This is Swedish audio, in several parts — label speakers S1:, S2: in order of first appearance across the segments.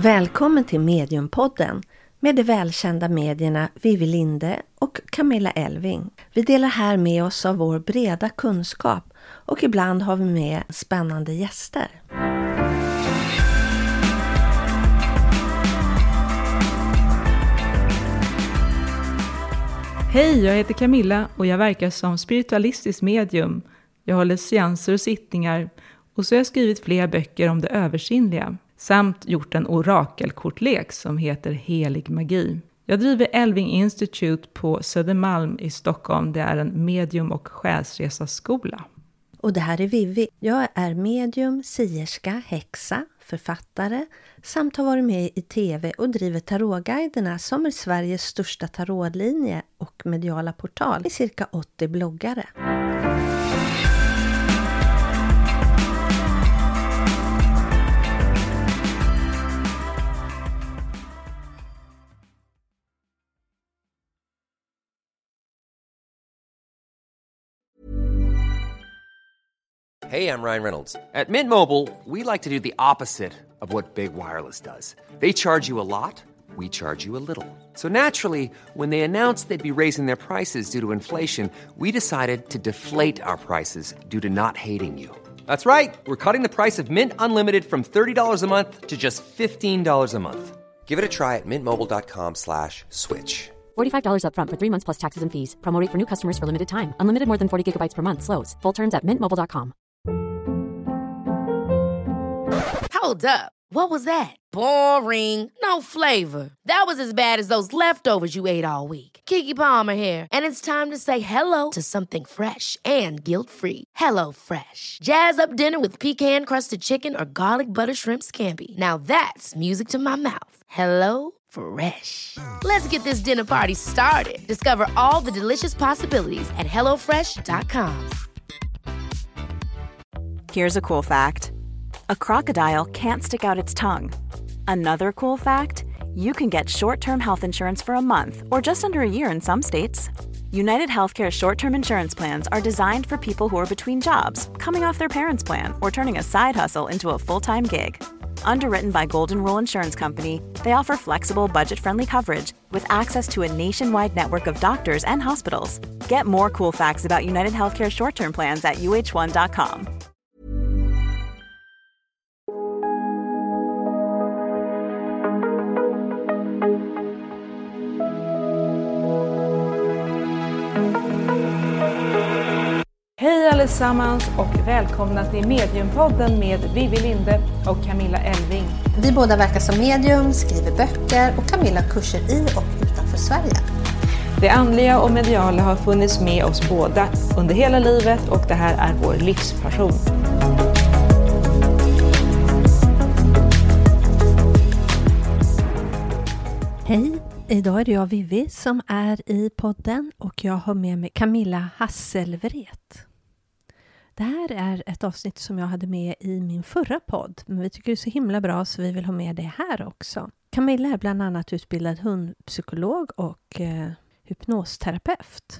S1: Välkommen till Mediumpodden med de välkända medierna Vivi Linde och Camilla Elving. Vi delar här med oss av vår breda kunskap och ibland har vi med spännande gäster.
S2: Hej, jag heter Camilla och jag verkar som spiritualistisk medium. Jag håller seanser och sittningar och så har jag skrivit flera böcker om det översinnliga. Samt gjort en orakelkortlek som heter Helig magi. Jag driver Elving Institute på Södermalm i Stockholm. Det är en medium- och själsresaskola.
S1: Och det här är Vivi. Jag är medium, sierska, häxa, författare samt har varit med i tv och driver tarotguiderna som är Sveriges största tarotlinje och mediala portal i cirka 80 bloggare.
S3: Hey, I'm Ryan Reynolds. At Mint Mobile, we like to do the opposite of what Big Wireless does. They charge you a lot, we charge you a little. So naturally, when they announced they'd be raising their prices due to inflation, we decided to deflate our prices due to not hating you. That's right. We're cutting the price of Mint Unlimited from $30 a month to just $15 a month. Give it a try at mintmobile.com/switch.
S4: $45 up front for 3 months plus taxes and fees. Promo rate for new customers for limited time. Unlimited more than 40 gigabytes per month. Slows full terms at mintmobile.com.
S5: Hold up. What was that? Boring. No flavor. That was as bad as those leftovers you ate all week. Keke Palmer here, and it's time to say hello to something fresh and guilt-free. Hello Fresh. Jazz up dinner with pecan-crusted chicken or garlic butter shrimp scampi. Now that's music to my mouth. Hello Fresh. Let's get this dinner party started. Discover all the delicious possibilities at hellofresh.com.
S6: Here's a cool fact. A crocodile can't stick out its tongue. Another cool fact, you can get short-term health insurance for a month or just under a year in some states. United Healthcare short-term insurance plans are designed for people who are between jobs, coming off their parents' plan, or turning a side hustle into a full-time gig. Underwritten by Golden Rule Insurance Company, they offer flexible, budget-friendly coverage with access to a nationwide network of doctors and hospitals. Get more cool facts about United Healthcare short-term plans at uh1.com.
S2: Hej allesammans och välkomna till Mediumpodden med Vivi Linde och Camilla Elving.
S1: Vi båda verkar som medium, skriver böcker och Camilla kurser i och utanför Sverige.
S2: Det andliga och mediala har funnits med oss båda under hela livet och det här är vår livspassion.
S1: Hej, idag är det jag Vivi som är i podden och jag har med mig Camilla Hasselvret. Det här är ett avsnitt som jag hade med i min förra podd, men vi tycker det är så himla bra så vi vill ha med det här också. Camilla är bland annat utbildad hundpsykolog och hypnosterapeut.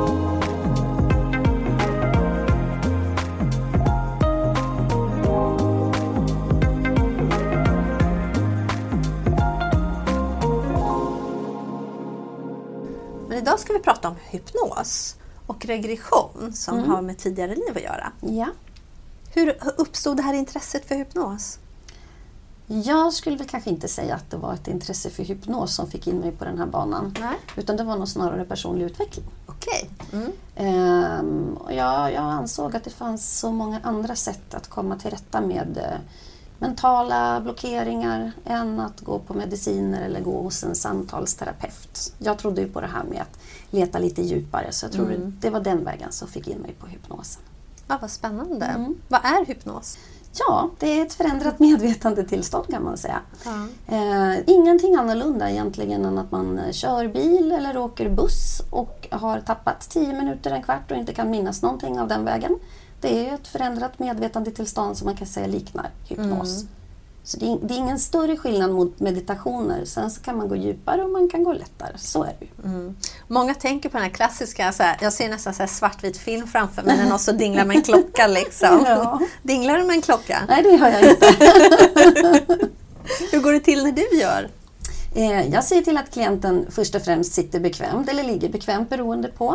S1: Men idag ska vi prata om hypnos och regression som har med tidigare liv att göra.
S7: Ja.
S1: Hur uppstod det här intresset för hypnos?
S7: Jag skulle väl kanske inte säga att det var ett intresse för hypnos som fick in mig på den här banan.
S1: Nej.
S7: Utan det var nog snarare personlig utveckling.
S1: Okej.
S7: Och jag ansåg att det fanns så många andra sätt att komma till rätta med mentala blockeringar än att gå på mediciner eller gå hos en samtalsterapeut. Jag trodde ju på det här med att leta lite djupare, så jag tror det var den vägen som fick in mig på hypnosen.
S1: Ja, vad spännande. Vad är hypnos?
S7: Ja, det är ett förändrat medvetandetillstånd kan man säga. Ingenting annorlunda egentligen än att man kör bil eller åker buss och har tappat 10 minuter, en kvart och inte kan minnas någonting av den vägen. Det är ett förändrat medvetandetillstånd som man kan säga liknar hypnos. Så det är ingen större skillnad mot meditationer. Sen så kan man gå djupare och man kan gå lättare. Så är det ju.
S1: Många tänker på den här klassiska, så här, jag ser nästan så här svartvit film framför mig när någon så dinglar med en klocka liksom.
S7: Ja.
S1: Dinglar du med en klocka?
S7: Nej, det har jag inte.
S8: Hur går det till när du gör?
S7: Jag säger till att klienten först och främst sitter bekvämt eller ligger bekvämt beroende på.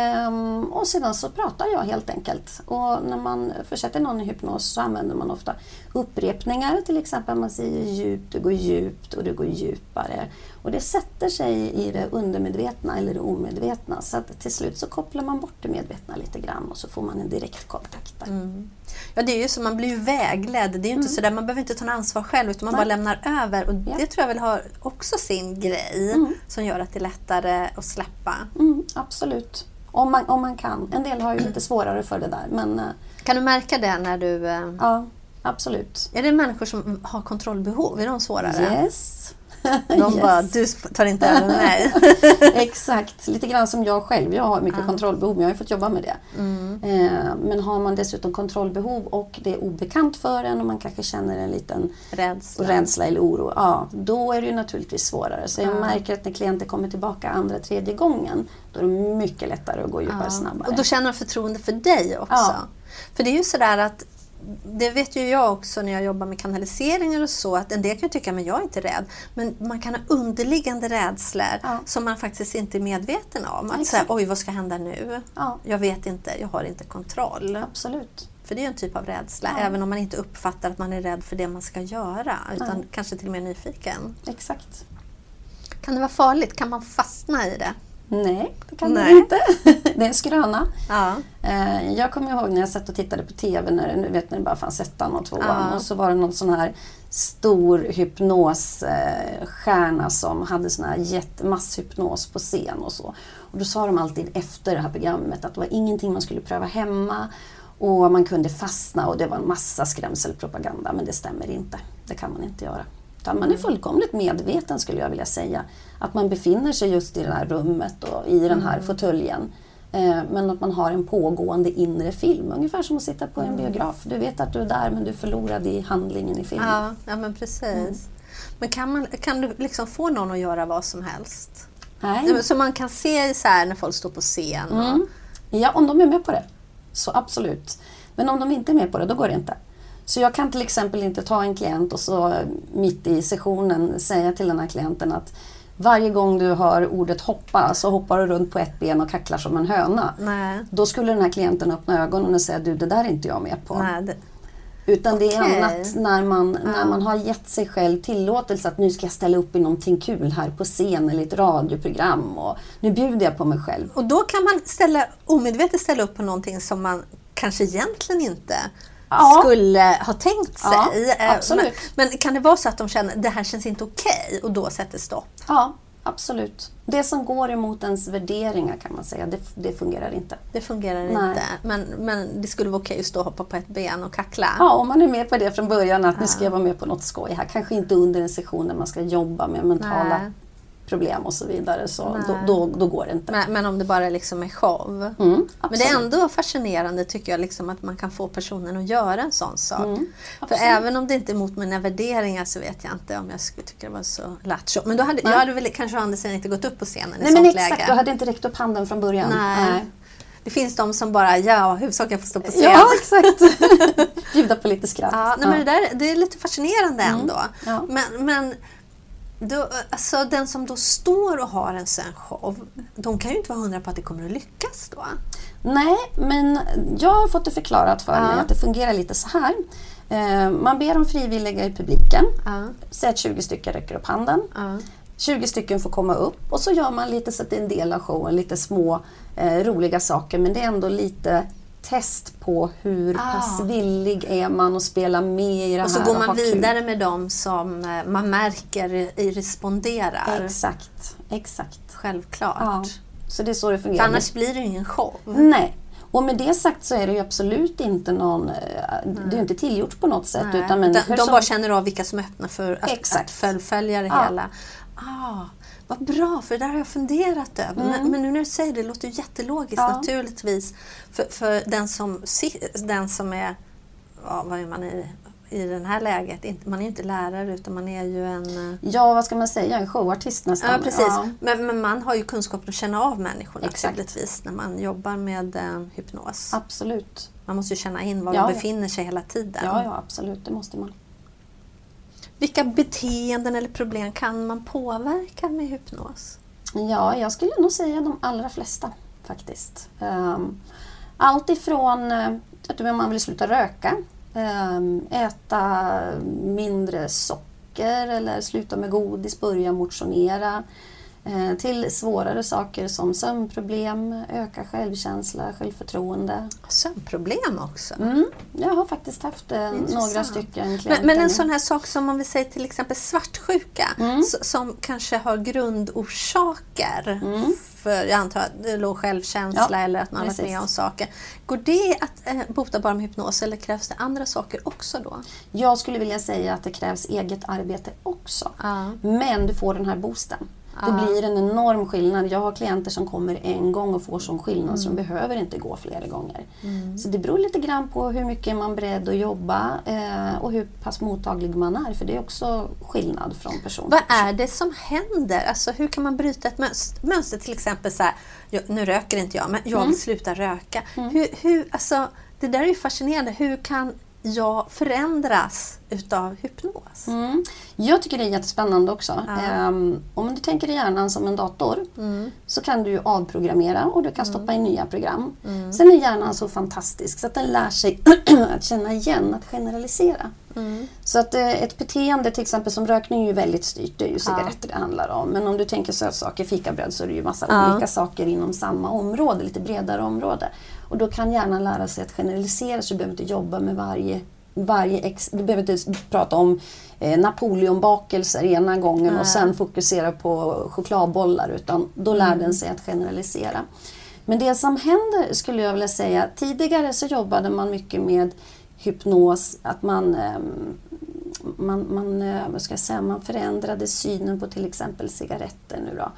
S7: Och sedan så pratar jag helt enkelt. Och när man försätter någon i hypnos så använder man ofta upprepningar. Till exempel man säger djupt, du går djupt och du går djupare. Och det sätter sig i det undermedvetna eller det omedvetna. Så att till slut så kopplar man bort det medvetna lite grann och så får man en direkt kontakt där.
S8: Ja, det är ju så, man blir ju vägledd. Det är ju inte så där, man behöver inte ta ansvar själv utan man bara lämnar över. Och det tror jag väl har också sin grej som gör att det är lättare att släppa.
S7: Absolut. Om man kan. En del har ju lite svårare för det där. Men,
S8: kan du märka det när du...
S7: Ja, absolut.
S8: Är det människor som har kontrollbehov? Är de svårare?
S7: Yes.
S8: De bara, du tar inte över mig.
S7: Exakt, lite grann som jag själv. Jag har mycket kontrollbehov, men jag har ju fått jobba med det. Men har man dessutom kontrollbehov och det är obekant för en och man kanske känner en liten rädsla eller oro, ja, då är det ju naturligtvis svårare. Så jag märker att när klienter kommer tillbaka andra, tredje gången, då är det mycket lättare att gå djupare snabbare.
S8: Och då känner de förtroende för dig också. Ja. För det är ju sådär att det vet ju jag också när jag jobbar med kanaliseringar och så, att en del kan tycka men jag är inte rädd, men man kan ha underliggande rädslor som man faktiskt inte är medveten om. Att säga, oj vad ska hända nu? Jag vet inte, jag har inte kontroll.
S7: Absolut.
S8: För det är ju en typ av rädsla, även om man inte uppfattar att man är rädd för det man ska göra, utan kanske till och med nyfiken.
S7: Exakt.
S8: Kan det vara farligt? Kan man fastna i det?
S7: Nej, det kan det inte. Det är en skröna.
S8: Ja.
S7: Jag kommer ihåg när jag satt och tittade på tv när det bara fanns 1:an och 2:an. Och så var det någon sån här stor hypnosstjärna som hade sån här masshypnos på scen och så. Och då sa de alltid efter det här programmet att det var ingenting man skulle pröva hemma. Och man kunde fastna och det var en massa skrämselpropaganda. Men det stämmer inte. Det kan man inte göra. Man är fullkomligt medveten skulle jag vilja säga. Att man befinner sig just i det här rummet och i den här fåtöljen. Men att man har en pågående inre film. Ungefär som att sitta på en biograf. Du vet att du är där men du förlorade i handlingen i filmen.
S8: Ja men precis. Men kan du liksom få någon att göra vad som helst?
S7: Nej.
S8: Så man kan se så här när folk står på scen? Och...
S7: Ja, om de är med på det. Så absolut. Men om de inte är med på det, då går det inte. Så jag kan till exempel inte ta en klient och så mitt i sessionen säga till den här klienten att varje gång du hör ordet hoppa så hoppar du runt på ett ben och kacklar som en höna.
S8: Nej.
S7: Då skulle den här klienten öppna ögonen och säga du, det där är inte jag med på.
S8: Nej,
S7: Utan det är annat när man har gett sig själv tillåtelse att nu ska jag ställa upp i någonting kul här på scen eller ett radioprogram och nu bjuder jag på mig själv.
S8: Och då kan man omedvetet ställa upp på någonting som man kanske egentligen inte skulle ha tänkt sig.
S7: Absolut.
S8: Men kan det vara så att de känner det här känns inte okej och då sätter stopp?
S7: Ja, absolut. Det som går emot ens värderingar kan man säga, det fungerar inte.
S8: Det fungerar inte. Men det skulle vara okej att stå och hoppa på ett ben och kackla.
S7: Ja, om man är med på det från början att nu ska jag vara med på något skoj här. Kanske inte under en session när man ska jobba med mentala problem och så vidare. Så då går det inte.
S8: Men om det bara liksom är show. Men det är ändå fascinerande tycker jag liksom, att man kan få personen att göra en sån sak. För även om det inte är mot mina värderingar så vet jag inte om jag skulle tycka det var så lattjo. Men då jag hade väl kanske Andersen inte gått upp på scenen i sånt läge.
S7: Nej men exakt, du hade inte räckt upp handen från början. Nej.
S8: Det finns de som bara, huvudsaken får stå på scen.
S7: Ja, exakt. Bjuda på lite skratt.
S8: Ja, men det är lite fascinerande ändå. Ja. Men då, alltså, den som då står och har en sån show, de kan ju inte vara 100 på att det kommer att lyckas då.
S7: Nej, men jag har fått det förklarat för mig att det fungerar lite så här. Man ber om frivilliga i publiken. Säg att 20 stycken räcker upp handen. 20 stycken får komma upp och så gör man lite så att det är en del av showen, lite små roliga saker, men det är ändå lite test på hur pass villig är man att spela med i det här.
S8: Och så går man vidare med dem som man märker responderar.
S7: Exakt.
S8: Självklart.
S7: Ja. Så det är så det fungerar.
S8: För annars blir det ju ingen show.
S7: Nej. Och med det sagt så är det ju absolut inte någon, det är inte tillgjort på något sätt. Utan människor
S8: de bara känner av vilka som är öppna för att fullfölja det hela. Vad bra, för det där har jag funderat över. Men nu när du säger det låter ju jättelogiskt naturligtvis. För den som är, vad är man i den här läget? Man är ju inte lärare utan man är ju en...
S7: Ja, vad ska man säga? En showartist nästan.
S8: Ja, precis. Ja. Men man har ju kunskap att känna av människor naturligtvis när man jobbar med hypnos.
S7: Absolut.
S8: Man måste ju känna in var man befinner sig hela tiden.
S7: Ja, absolut. Det måste man.
S8: Vilka beteenden eller problem kan man påverka med hypnos?
S7: Ja, jag skulle nog säga de allra flesta faktiskt. Allt ifrån att man vill sluta röka, äta mindre socker eller sluta med godis, börja motionera, till svårare saker som sömnproblem, öka självkänsla, självförtroende.
S8: Sömnproblem också?
S7: Jag har faktiskt haft några stycken klienter.
S8: Men en sån här sak som om vi säger till exempel svartsjuka, som kanske har grundorsaker. För jag antar att det är låg självkänsla eller att man har varit med om saker. Går det att bota bara med hypnos eller krävs det andra saker också då?
S7: Jag skulle vilja säga att det krävs eget arbete också. Men du får den här boosten. Det blir en enorm skillnad. Jag har klienter som kommer en gång och får sån skillnad så de behöver inte gå flera gånger. Så det beror lite grann på hur mycket man är beredd att jobba och hur pass mottaglig man är. För det är också skillnad från person till person.
S8: Vad är det som händer? Alltså, hur kan man bryta ett mönster? Till exempel så här, nu röker inte jag, men jag vill sluta röka. Alltså, det där är ju fascinerande. Hur kan jag förändras utav hypnos?
S7: Jag tycker det är jättespännande också. Om du tänker i hjärnan som en dator så kan du avprogrammera och du kan stoppa in nya program. Sen är hjärnan så fantastisk så att den lär sig att känna igen, att generalisera. Så att ett beteende till exempel som rökning är ju väldigt styrt, det är ju cigaretter det handlar om. Men om du tänker sötsaker, fikabröd, så är det ju massa olika saker inom samma område, lite bredare område. Och då kan hjärnan lära sig att generalisera så du behöver inte jobba med du behöver inte prata om Napoleonbakelser ena gången och sen fokusera på chokladbollar, utan då lär den sig att generalisera. Men det som händer skulle jag vilja säga, tidigare så jobbade man mycket med hypnos, att man förändrade synen på till exempel cigaretter nu då.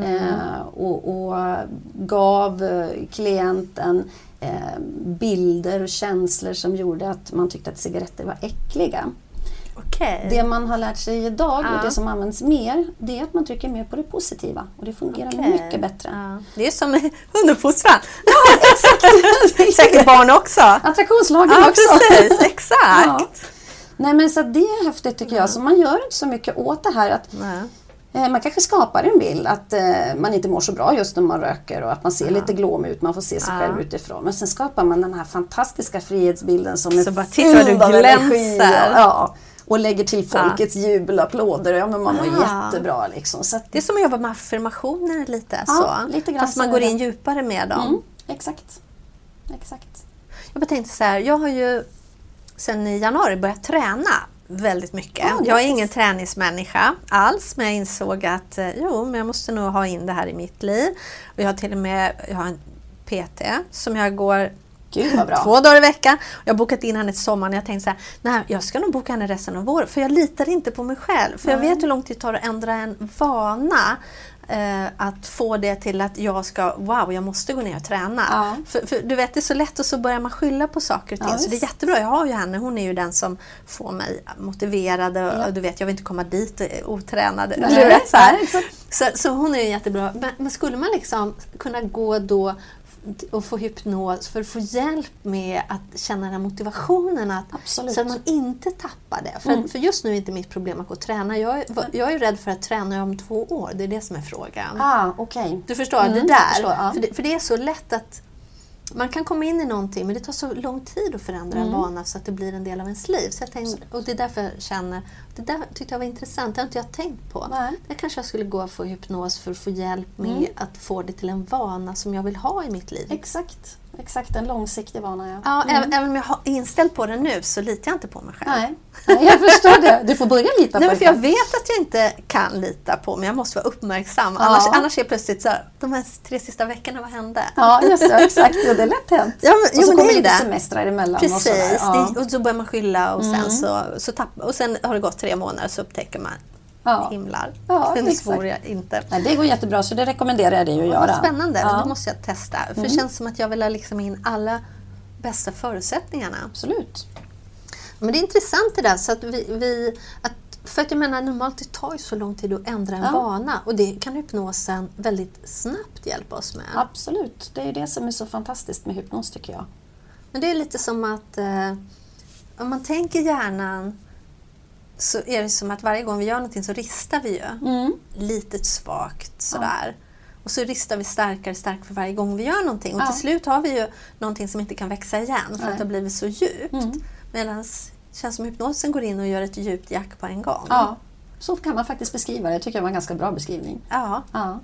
S7: Och gav klienten bilder och känslor som gjorde att man tyckte att cigaretter var äckliga.
S8: Okay.
S7: Det man har lärt sig idag och det som används mer, det är att man trycker mer på det positiva. Och det fungerar mycket bättre.
S8: Det är som hunduppfostran.
S7: Ja, exakt.
S8: Säkert barn också.
S7: Attraktionslagen också.
S8: Precis, exakt.
S7: Nej, men så det är häftigt tycker jag. Så man gör inte så mycket åt det här att man kanske skapar en bild att man inte mår så bra just när man röker och att man ser lite glåmig ut, man får se sig själv utifrån. Men sen skapar man den här fantastiska frihetsbilden som
S8: så
S7: är
S8: bara fylld av energi.
S7: Och lägger till folkets jubelapplåder. Ja, men man mår jättebra liksom. Så
S8: det är som att jobba med affirmationer lite
S7: lite grann.
S8: Fast man går in djupare med dem.
S7: Exakt.
S8: Jag bara tänkte så här, jag har ju sen i januari börjat träna väldigt mycket. Jag är ingen träningsmänniska alls, men jag insåg att men jag måste nog ha in det här i mitt liv. Och jag har en PT som jag går 2 dagar i veckan. Jag har bokat in henne ett sommar och jag tänkte så här, nej, jag ska nog boka henne resten av året. För jag litar inte på mig själv. För jag vet hur lång tid det tar att ändra en vana. Att få det till att jag måste gå ner och träna. För du vet, det är så lätt och så börjar man skylla på saker och ting. Så det är jättebra, jag har ju henne, hon är ju den som får mig motiverad och du vet, jag vill inte komma dit otränad. Så hon är ju jättebra. Men skulle man liksom kunna gå då och få hypnos för att få hjälp med att känna den här motivationen så att man inte tappar det. För just nu är inte mitt problem att gå och träna. Jag är rädd för att träna om 2 år. Det är det som är frågan.
S7: Okay.
S8: Du förstår det där? För det är så lätt att man kan komma in i någonting, men det tar så lång tid att förändra en vana så att det blir en del av ens liv. Så jag tänkte, och det är därför jag känner, det där tyckte jag var intressant, det har inte jag tänkt på. Jag kanske skulle gå och få hypnos för att få hjälp med att få det till en vana som jag vill ha i mitt liv.
S7: Exakt, en långsiktig vana.
S8: Även om jag har inställt på det nu så litar jag inte på mig själv.
S7: Nej, jag förstår det. Du får börja lita på det.
S8: För jag vet att jag inte kan lita på, men jag måste vara uppmärksam. Annars är jag plötsligt så här, de här 3 sista veckorna, vad hände?
S7: Ja, just det, exakt. Det är lätt hänt. Och så kommer lite semestrar emellan.
S8: Precis, och så börjar man skylla och sen så tappar, och sen har det gått 3 månader så upptäcker man himlar. Det svor jag inte.
S7: Nej, det går jättebra, så det rekommenderar jag dig att göra.
S8: Spännande, det måste jag testa. För det känns som att jag vill ha liksom in alla bästa förutsättningarna.
S7: Absolut.
S8: Men det är intressant det där, så att för att jag menar, normalt det tar ju så lång tid att ändra en vana, och det kan hypnosen väldigt snabbt hjälpa oss med.
S7: Absolut, det är det som är så fantastiskt med hypnos tycker jag.
S8: Men det är lite som att om man tänker hjärnan så är det som att varje gång vi gör någonting så ristar vi ju. Litet svagt sådär. Och så ristar vi starkare för varje gång vi gör någonting. Och till slut har vi ju någonting som inte kan växa igen för att det har blivit så djupt. Medan det känns som hypnosen går in och gör ett djupt jack på en gång.
S7: Ja, så kan man faktiskt beskriva det. Jag tycker det var en ganska bra beskrivning.
S8: Ja.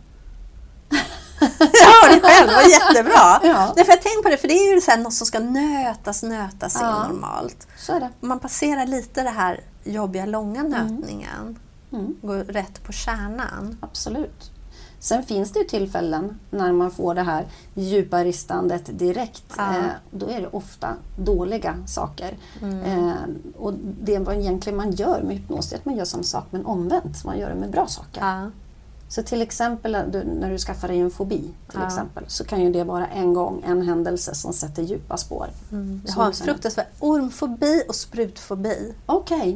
S8: Ja, det själv var jättebra. Därför jag tänker på det, för det är ju så här något som ska nötas in normalt.
S7: Så är det.
S8: Man passerar lite det här jobbiga, långa nötningen. Går rätt på kärnan.
S7: Absolut. Sen finns det ju tillfällen när man får det här djupa ristandet direkt. Då är det ofta dåliga saker. Och det vad egentligen man gör med hypnos är att man gör samma sak men omvänt. Man gör det med bra saker. Så till exempel när du skaffar dig en fobi till exempel, så kan ju det vara en händelse som sätter djupa spår.
S8: Jag har en fruktansvärd ormfobi och sprutfobi.
S7: Okej.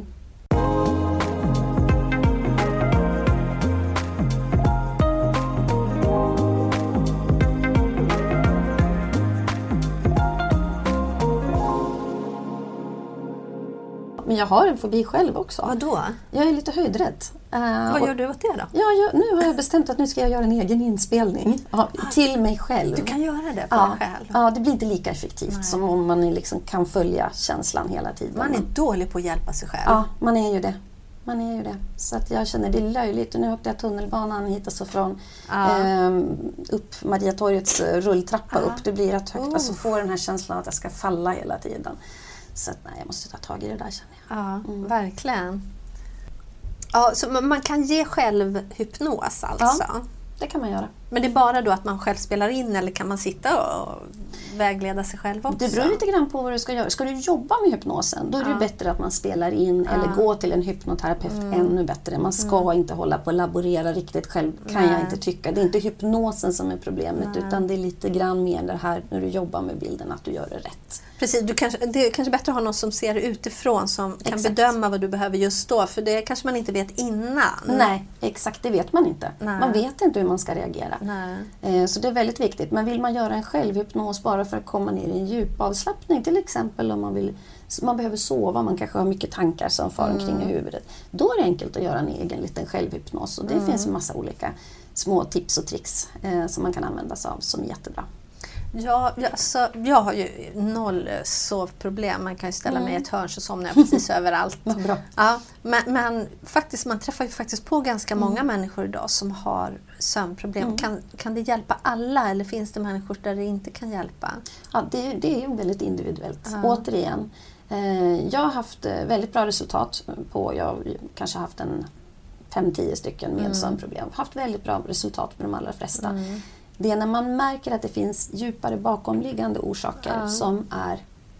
S7: Men jag har en fobi själv också.
S8: Vad då?
S7: Jag är lite höjdrädd.
S8: Vad gör du åt det då?
S7: Nu har jag bestämt att nu ska jag göra en egen inspelning till mig själv.
S8: Du kan göra det på dig själv?
S7: Ja, det blir inte lika effektivt som om man liksom kan följa känslan hela tiden.
S8: Man är dålig på att hjälpa sig själv.
S7: Ja, man är ju det. Så att jag känner det är löjligt. Och nu åkte jag tunnelbanan hit och så från upp Mariatorgets rulltrappa upp. Det blir rätt högt. Alltså får den här känslan att jag ska falla hela tiden. Så att, jag måste ta tag i det där, känner jag.
S8: Ja, verkligen. Ja, så man kan ge själv hypnos alltså?
S7: Ja, det kan man göra.
S8: Men det är bara då att man själv spelar in, eller kan man sitta och vägleda sig själv också?
S7: Det beror lite grann på vad du ska göra. Ska du jobba med hypnosen, då är det bättre att man spelar in eller gå till en hypnoterapeut ännu bättre. Man ska inte hålla på och laborera riktigt själv, kan jag inte tycka. Det är inte hypnosen som är problemet, utan det är lite grann mer det här när du jobbar med bilden, att du gör det rätt.
S8: Precis, det är kanske bättre att ha någon som ser utifrån, som kan bedöma vad du behöver just då, för det kanske man inte vet innan.
S7: Nej, exakt, det vet man inte. Man vet inte hur man ska reagera. Så det är väldigt viktigt. Men vill man göra en självhypnos bara för att komma ner i en djupavslappning, till exempel om man behöver sova, man kanske har mycket tankar som far omkring i huvudet, då är det enkelt att göra en egen liten självhypnos. Och det finns en massa olika små tips och tricks som man kan använda sig av som är jättebra.
S8: Jag har ju 0 sovproblem. Man kan ju ställa mig i ett hörn så somnar jag precis överallt.
S7: Bra.
S8: Ja, men faktiskt, man träffar ju faktiskt på ganska många människor idag som har sömnproblem. Kan det hjälpa alla, eller finns det människor där det inte kan hjälpa? Ja,
S7: det är ju väldigt individuellt. Återigen, jag har haft väldigt bra resultat på, jag kanske haft 5-10 stycken med sömnproblem. Haft väldigt bra resultat med de allra flesta. Det är när man märker att det finns djupare bakomliggande orsaker som är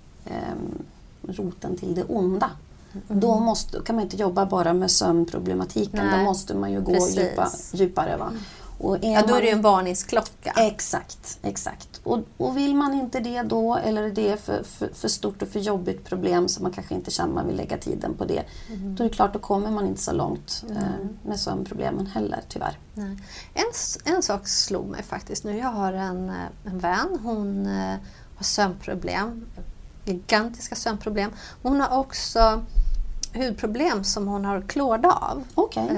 S7: roten till det onda. Då kan man inte jobba bara med sömnproblematiken. Då måste man ju gå djupare. Va? Och
S8: då är det ju en varningsklocka.
S7: Exakt. Och vill man inte det då, eller det är för stort och för jobbigt problem så man kanske inte känner man vill lägga tiden på det, då är det klart, då kommer man inte så långt med sömnproblemen heller, tyvärr.
S8: Nej. En sak slog mig faktiskt nu. Jag har en vän, hon har sömnproblem, gigantiska sömnproblem. Hon har också hudproblem som hon har klåda av.
S7: Okej.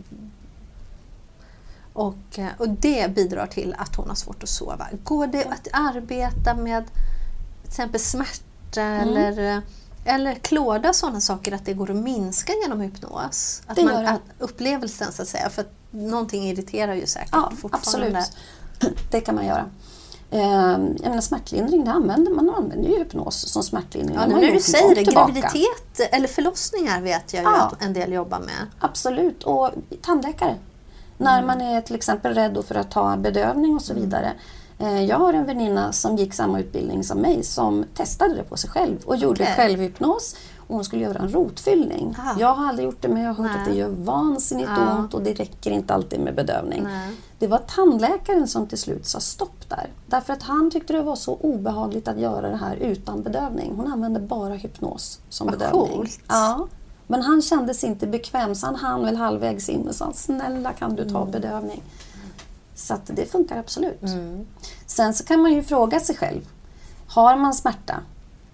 S8: Och det bidrar till att hon har svårt att sova. Går det att arbeta med till exempel smärta eller klåda, sådana saker, att det går att minska genom hypnos? Att upplevelsen, så att säga, för att någonting irriterar ju säkert fortfarande.
S7: Absolut. Det kan man göra. Jag menar, smärtlindring, man använder ju hypnos som smärtlindring.
S8: Ja, när du säger det, graviditet eller förlossningar vet jag ju att en del jobbar med.
S7: Absolut, och tandläkare. När man är till exempel rädd för att ta bedövning och så vidare. Jag har en väninna som gick samma utbildning som mig, som testade det på sig själv och gjorde självhypnos, och hon skulle göra en rotfyllning. Jag har aldrig gjort det, men jag har hört att det gör vansinnigt ont och det räcker inte alltid med bedövning. Det var tandläkaren som till slut sa stopp där. Därför att han tyckte det var så obehagligt att göra det här utan bedövning. Hon använde bara hypnos som bedövning.
S8: Coolt.
S7: Ja. Men han kände sig inte bekväm, så han väl halvvägs in och sa, snälla kan du ta bedövning? Så att det funkar absolut. Sen så kan man ju fråga sig själv, har man smärta,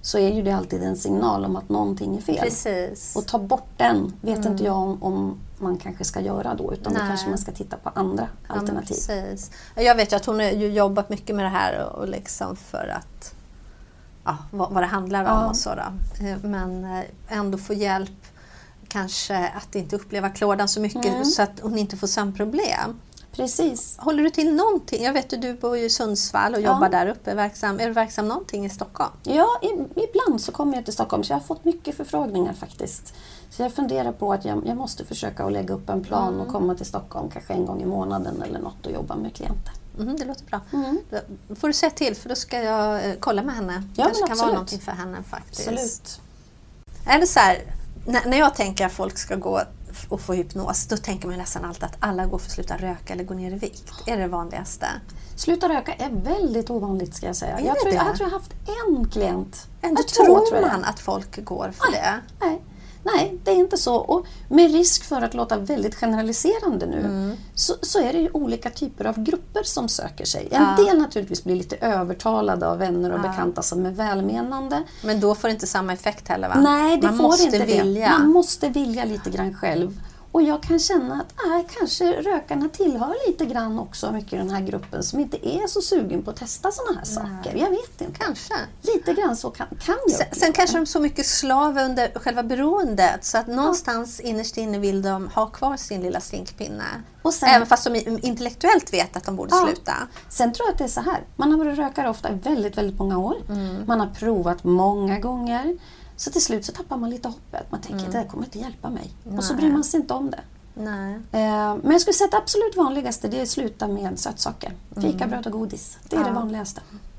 S7: så är ju det alltid en signal om att någonting är fel.
S8: Precis.
S7: Och ta bort den vet inte jag om man kanske ska göra då, utan då kanske man ska titta på andra alternativ.
S8: Precis. Jag vet ju att hon har jobbat mycket med det här och liksom för att vad det handlar om och så då. Men ändå få hjälp kanske att inte uppleva klådan så mycket så att hon inte får sömnproblem.
S7: Precis.
S8: Håller du till någonting? Jag vet att du bor i Sundsvall och jobbar där uppe. Är du verksam någonting i Stockholm?
S7: Ja, ibland så kommer jag till Stockholm, så jag har fått mycket förfrågningar faktiskt. Så jag funderar på att jag måste försöka att lägga upp en plan och komma till Stockholm kanske en gång i månaden eller något och jobba med klienter.
S8: Det låter bra. Då får du säga till, för då ska jag kolla med henne.
S7: Ja,
S8: kanske kan vara någonting för henne faktiskt. Absolut. Är det så här, när jag tänker att folk ska gå och få hypnos, då tänker man nästan alltid att alla går för att sluta röka eller gå ner i vikt. Är det vanligaste? Sluta röka är väldigt ovanligt, ska jag säga. Jag tror jag har haft en klient. Ändå tror man att folk går för det?
S7: Nej, det är inte så. Och med risk för att låta väldigt generaliserande nu så är det ju olika typer av grupper som söker sig. En del naturligtvis blir lite övertalade av vänner och bekanta som är välmenande.
S8: Men då får det inte samma effekt heller, va?
S7: Nej, det
S8: man
S7: får
S8: måste
S7: inte
S8: vilja.
S7: Det. Man måste vilja lite grann själv. Och jag kan känna att kanske rökarna tillhör lite grann också mycket i den här gruppen som inte är så sugen på att testa sådana här saker. Jag vet inte.
S8: Kanske.
S7: Lite grann så kan jag.
S8: Sen kanske de så mycket slav under själva beroendet så att någonstans innerst inne vill de ha kvar sin lilla stinkpinne. Och sen, även fast de intellektuellt vet att de borde sluta.
S7: Sen tror jag att det är så här. Man har varit rökare ofta i väldigt, väldigt många år. Man har provat många gånger. Så till slut så tappar man lite hoppet. Man tänker, det här kommer inte hjälpa mig. Nej. Och så bryr man sig inte om det.
S8: Nej.
S7: Men jag skulle säga att det absolut vanligaste, det är att sluta med sötsaker. Fika, bröd och godis. Det är det vanligaste.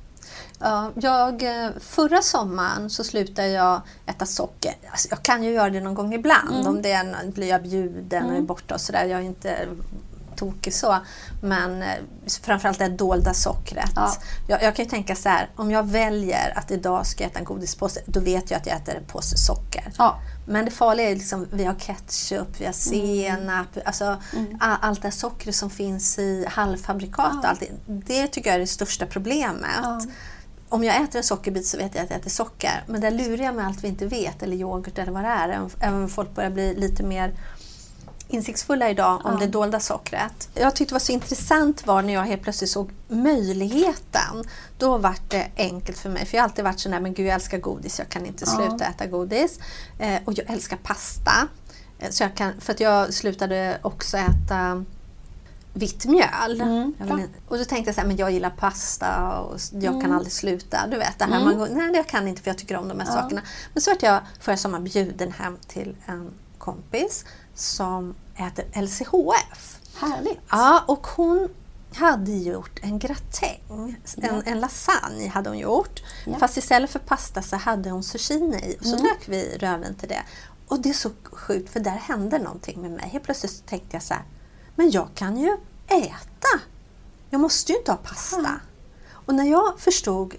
S8: Ja, förra sommaren så slutade jag äta socker. Alltså, jag kan ju göra det någon gång ibland. Om det blir jag bjuden och är borta och sådär. Jag är inte tokig så. Men framförallt det dolda sockret. Jag kan ju tänka så här, om jag väljer att idag ska jag äta en godispåse, då vet jag att jag äter en påse socker. Men det farliga är liksom, vi har ketchup, vi har senap, alltså allt det socker som finns i halvfabrikat och allt det tycker jag är det största problemet. Om jag äter en sockerbit så vet jag att jag äter socker, men där lurar jag med allt vi inte vet, eller yoghurt eller vad det är, även om folk börjar bli lite mer insiktsfulla idag om det dolda sockret. Jag tyckte det var så intressant var när jag helt plötsligt såg möjligheten. Då var det enkelt för mig. För jag har alltid varit sån där, men gud jag älskar godis. Jag kan inte sluta äta godis. Och jag älskar pasta. Så för att jag slutade också äta vitt mjöl. Och då tänkte jag så här, men jag gillar pasta och jag kan aldrig sluta. Du vet, det här nej jag kan inte för jag tycker om de här sakerna. Men så vart jag förra sommaren bjuden hem till en kompis som äter LCHF.
S7: Härligt.
S8: Ja, och hon hade gjort en gratäng. En lasagne hade hon gjort. Fast istället för pasta så hade hon zucchini i. Och så drack vi röven till det. Och det är så sjukt, för där hände någonting med mig. Helt plötsligt tänkte jag så här, men jag kan ju äta. Jag måste ju inte ha pasta. Och när jag förstod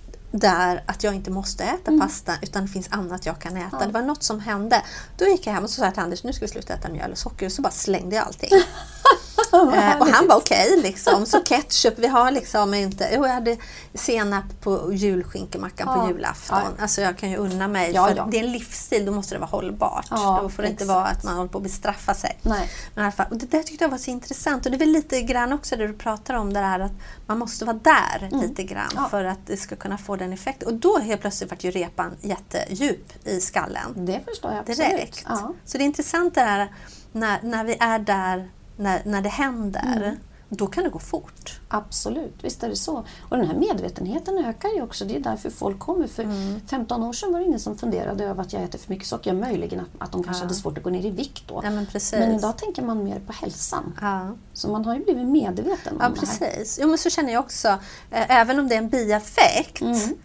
S8: där att jag inte måste äta pasta utan det finns annat jag kan äta. Det var något som hände. Då gick jag hem och så sa jag till Anders, nu ska vi sluta äta mjöl och socker, och så bara slängde jag allting. Och han var okej, liksom. Så ketchup, vi har liksom inte... Jag hade senap på julskinkemackan på julafton. Alltså jag kan ju unna mig. För det är en livsstil, då måste det vara hållbart. Då får det inte vara att man håller på att bestraffa sig.
S7: Nej.
S8: Men i alla fall, och det där tyckte jag var så intressant. Och det är väl lite grann också det du pratar om, det här att man måste vara där lite grann för att det ska kunna få den effekten. Och då helt plötsligt vart ju repan jättedjup i skallen.
S7: Det förstår jag absolut.
S8: Direkt. Så det är intressant det här när vi är där, när det händer, då kan det gå fort.
S7: Absolut, visst är det så. Och den här medvetenheten ökar ju också. Det är därför folk kommer. För 15 år sedan var det ingen som funderade över att jag äter för mycket socker. Möjligen att de kanske hade svårt att gå ner i vikt då.
S8: Ja,
S7: men idag tänker man mer på hälsan. Så man har ju blivit medveten om det här.
S8: Precis. Jo, men så känner jag också. Även om det är en bieffekt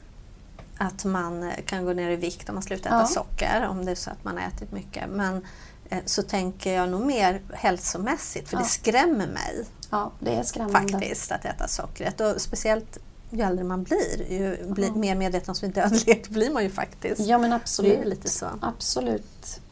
S8: att man kan gå ner i vikt om man slutar äta socker. Om det är så att man har ätit mycket. Men så tänker jag nog mer hälsomässigt, för det skrämmer mig.
S7: Ja, det är skrämmande.
S8: Faktiskt att äta sockret. Och speciellt ju äldre man blir, ju mer medveten om sin dödlighet blir man ju faktiskt.
S7: Ja, men absolut.
S8: Det är lite så.
S7: Absolut.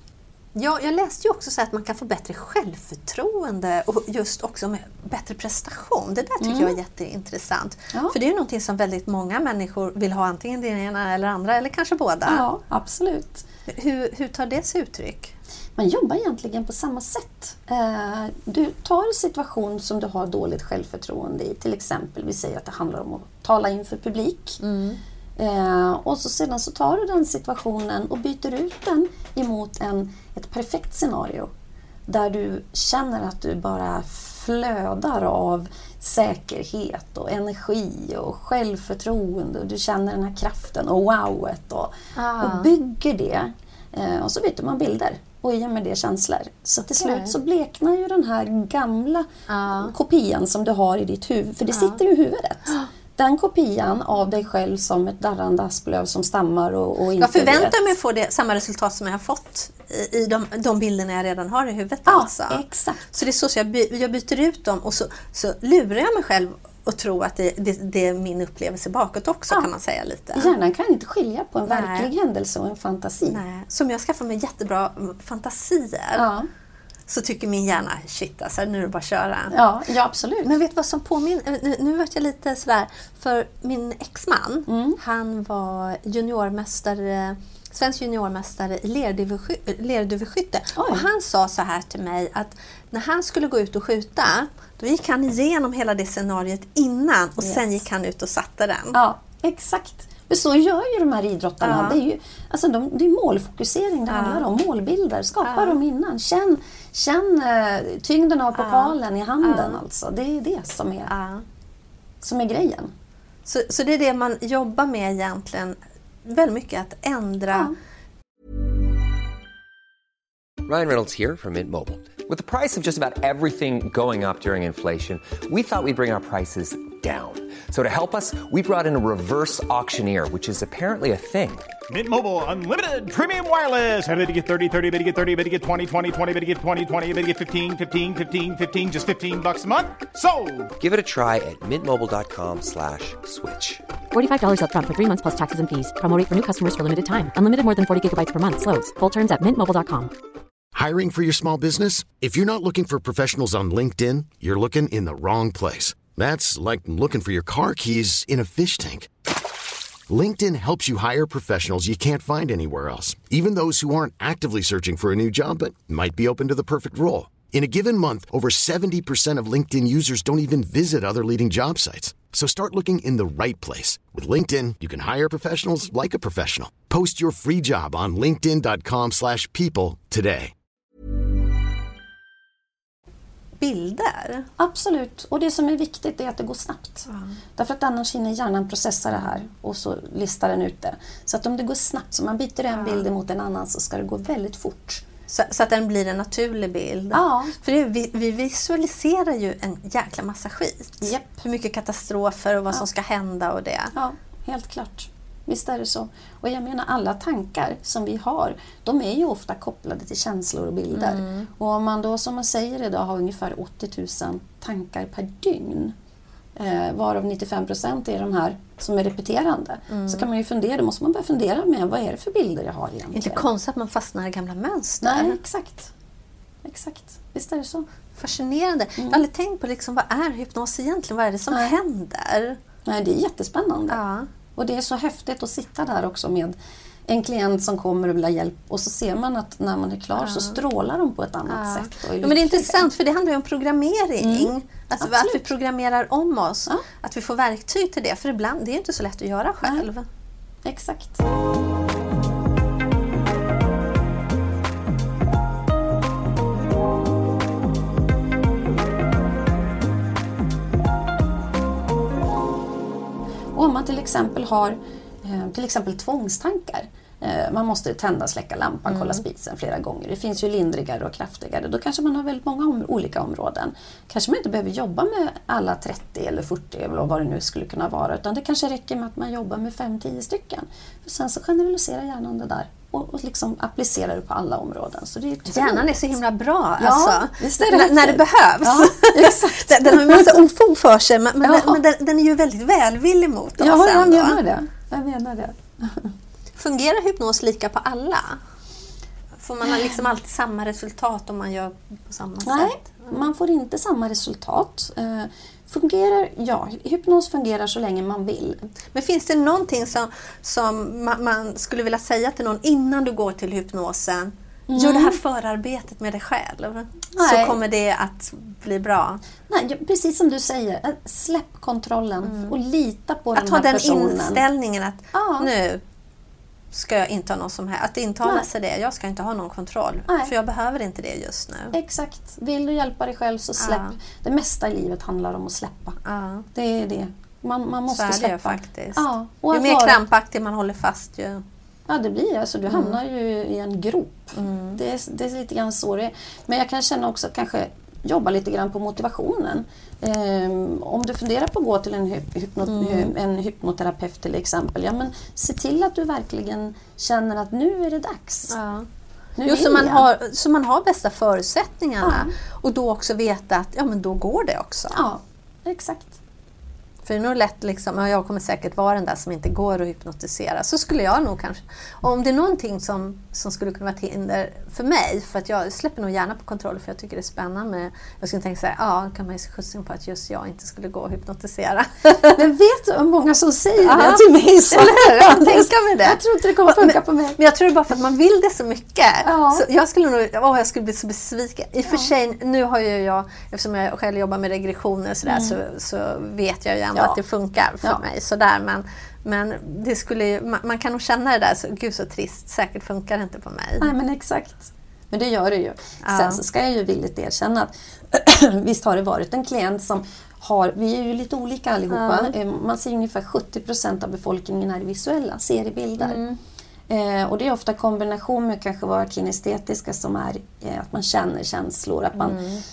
S8: Ja, jag läste ju också så att man kan få bättre självförtroende och just också med bättre prestation. Det där tycker jag är jätteintressant. Ja. För det är ju någonting som väldigt många människor vill ha, antingen det ena eller andra eller kanske båda.
S7: Ja, absolut.
S8: Hur tar det sig uttryck?
S7: Man jobbar egentligen på samma sätt. Du tar en situation som du har dåligt självförtroende i. Till exempel, vi säger att det handlar om att tala inför publik. Och sedan så tar du den situationen och byter ut den emot ett perfekt scenario. Där du känner att du bara flödar av säkerhet och energi och självförtroende. Och du känner den här kraften och wowet och bygger det. Och så byter man bilder och ger med det känslor. Så till slut så bleknar ju den här gamla kopian som du har i ditt huvud. För det sitter ju i huvudet. Den kopian av dig själv som ett darrande asplöv som stammar och inte
S8: jag förväntar mig att få samma resultat som jag har fått i de bilderna jag redan har i huvudet.
S7: Ja,
S8: alltså.
S7: Exakt.
S8: Så det är så jag byter ut dem och så lurar jag mig själv och tror att det är min upplevelse bakåt också, kan man säga lite.
S7: Hjärnan kan inte skilja på en verklig händelse och en fantasi.
S8: Nej. Så om jag skaffar mig jättebra fantasier så tycker min hjärna, shit alltså, nu är det bara att köra.
S7: Ja, absolut.
S8: Men vet du vad som påminner? Nu vart jag lite sådär, för min exman, han var svensk juniormästare i lerduveskytte. Och han sa så här till mig att när han skulle gå ut och skjuta, då gick han igenom hela det scenariet innan och sen gick han ut och satte den.
S7: Ja, exakt. Men så gör ju de här idrottarna. Det är ju, alltså det är målfokusering det handlar om. Målbilder, skapa dem innan. Känn tyngden av pokalen i handen. Alltså. Det är det som är grejen.
S8: Så det är det man jobbar med egentligen. Väldigt mycket att ändra.
S3: Ryan Reynolds here from Mint Mobile. With the price of just about everything going up during inflation, we thought we'd bring our prices down. So to help us, we brought in a reverse auctioneer, which is apparently a thing.
S9: Mint Mobile Unlimited Premium Wireless. How to get 30, 30, bit to get 30, bit to get 20, 20, 20, bit to get 20, 20, bit to get 15, 15, 15, 15, just $15 a month? Sold!
S3: Give it a try at mintmobile.com/switch.
S4: $45 up front for 3 months plus taxes and fees. Promo rate for new customers for limited time. Unlimited more than 40 gigabytes per month. Slows full terms at mintmobile.com.
S10: Hiring for your small business? If you're not looking for professionals on LinkedIn, you're looking in the wrong place. That's like looking for your car keys in a fish tank. LinkedIn helps you hire professionals you can't find anywhere else, even those who aren't actively searching for a new job but might be open to the perfect role. In a given month, over 70% of LinkedIn users don't even visit other leading job sites. So start looking in the right place. With LinkedIn, you can hire professionals like a professional. Post your free job on linkedin.com/people today.
S8: Bilder?
S7: Absolut. Och det som är viktigt är att det går snabbt. Därför att annars hinner hjärnan processa det här och så listar den ut det. Så att om det går snabbt, så man byter en bild mot en annan, så ska det gå väldigt fort.
S8: Så att den blir en naturlig bild.
S7: Ja.
S8: För vi visualiserar ju en jäkla massa skit.
S7: Japp.
S8: Hur mycket katastrofer och vad som ska hända och det.
S7: Ja, helt klart. Visst är det så. Och jag menar, alla tankar som vi har, de är ju ofta kopplade till känslor och bilder. Och om man då, som man säger idag, har ungefär 80 000 tankar per dygn, varav 95% är de här som är repeterande, så kan man ju fundera, då måste man börja fundera med, vad är det för bilder jag har egentligen?
S8: Inte konstigt att man fastnar i gamla mönster.
S7: Nej, exakt. Visst är det så.
S8: Fascinerande. Jag har aldrig tänkt på liksom, vad är hypnos egentligen? Vad är det som händer?
S7: Nej, det är jättespännande.
S8: Ja.
S7: Och det är så häftigt att sitta där också med en klient som kommer och vill ha hjälp, och så ser man att när man är klar så strålar de på ett annat sätt.
S8: Men det är intressant, för det handlar ju om programmering. Alltså att vi programmerar om oss. Att vi får verktyg till det. För ibland, det är ju inte så lätt att göra själv.
S7: Nej. Exakt. Och om man till exempel har tvångstankar. Man måste tända och släcka lampan, kolla spisen flera gånger. Det finns ju lindrigare och kraftigare. Då kanske man har väldigt många olika områden. Kanske man inte behöver jobba med alla 30 eller 40 eller vad det nu skulle kunna vara. Utan det kanske räcker med att man jobbar med 5-10 stycken. För sen så generaliserar hjärnan det där. Och liksom applicerar det på alla områden. Så det är
S8: hjärnan är så himla bra.
S7: Ja,
S8: alltså,
S7: visst är det
S8: när det behövs.
S7: Ja, exakt.
S8: Den har ju massa ofog för sig. Men den är ju väldigt välvillig mot oss.
S7: Ja, jag menar det.
S8: Fungerar hypnos lika på alla? Får man liksom alltid samma resultat om man gör på samma sätt?
S7: Nej, man får inte samma resultat. Hypnos fungerar så länge man vill.
S8: Men finns det någonting som man skulle vilja säga till någon innan du går till hypnosen? Gör det här förarbetet med dig själv. Så kommer det att bli bra.
S7: Nej, precis som du säger. Släpp kontrollen och lita på den här personen.
S8: Att ha den inställningen att nu ska jag inte ha någon som här. Att intala sig det. Jag ska inte ha någon kontroll. För jag behöver inte det just nu.
S7: Exakt. Vill du hjälpa dig själv så släpp. Det mesta i livet handlar om att släppa. Det är det. Man måste
S8: så
S7: släppa.
S8: Det faktiskt.
S7: Och
S8: ju mer krampaktig man håller fast ju.
S7: Ja, det blir alltså. Du hamnar ju i en grop. Det är lite grann så det är. Men jag kan känna också att kanske jobba lite grann på motivationen. Om du funderar på att gå till en hypnoterapeut till exempel. Ja, men se till att du verkligen känner att nu är det dags.
S8: Så man har bästa förutsättningarna. Och då också veta att men då går det också.
S7: Ja, exakt.
S8: För det är nog lätt liksom, jag kommer säkert vara den där som inte går att hypnotisera. Så skulle jag nog kanske. Och om det är någonting som skulle kunna vara ett hinder för mig. För att jag släpper nog gärna på kontroll för jag tycker det är spännande. Jag skulle tänka så här, kan man ju skjutsa på att just jag inte skulle gå och hypnotisera.
S7: Men vet du hur många som säger det till mig? Så
S8: jag tänker mig det.
S7: Jag tror inte det kommer funka på mig.
S8: Men jag tror det bara för att man vill det så mycket. Så jag skulle bli så besviken. I och för sig, nu har ju jag, eftersom jag själv jobbar med regressioner och sådär, så vet jag ju ändå att det funkar för mig. Sådär, men det skulle man kan nog känna det där, så, gud så trist, säkert funkar det inte på mig.
S7: Nej, men exakt. Men det gör det ju. Sen så ska jag ju villigt erkänna att visst har det varit en klient som vi är ju lite olika allihopa. Man ser ungefär 70% av befolkningen är visuella, ser i bilder. Och det är ofta kombination med kanske vara kinestetiska som är att man känner känslor, att